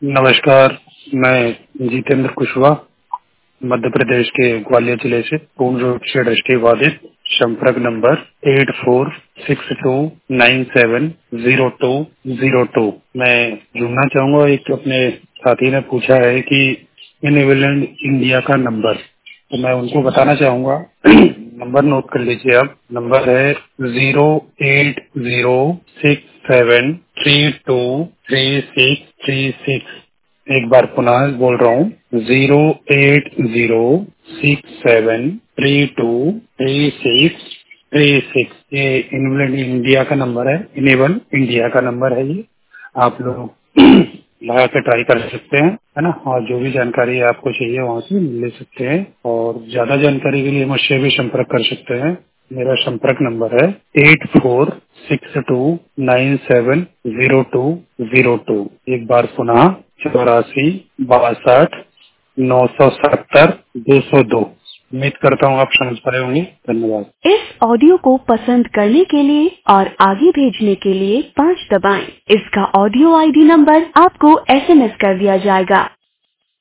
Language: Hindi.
नमस्कार, मैं जितेंद्र कुशवाहा मध्य प्रदेश के ग्वालियर जिले से पूर्ण रूप से दृष्टिबाधित। संपर्क नंबर 8462970202। मैं जुड़ना चाहूंगा। एक अपने साथी ने पूछा है कि इनेबलेंट इंडिया का नंबर, तो मैं उनको बताना चाहूंगा। नंबर नोट कर लीजिए आप। नंबर है 08067323636। एक बार पुनः बोल रहा हूँ, 08067323636। ये इनेबल इंडिया का नंबर है। इनेबल इंडिया का नंबर है ये। आप लोग लगा के ट्राई कर सकते हैं, है ना। और जो भी जानकारी आपको चाहिए वहाँ से ले सकते हैं, और ज्यादा जानकारी के लिए मुझसे भी संपर्क कर सकते हैं। मेरा संपर्क नंबर है 8462970202। एक बार पुनः 84 62 202। उम्मीद करता हूँ आप समझ पाए होंगे। धन्यवाद। इस ऑडियो को पसंद करने के लिए और आगे भेजने के लिए 5 दबाएं। इसका ऑडियो आईडी नंबर आपको SMS कर दिया जाएगा।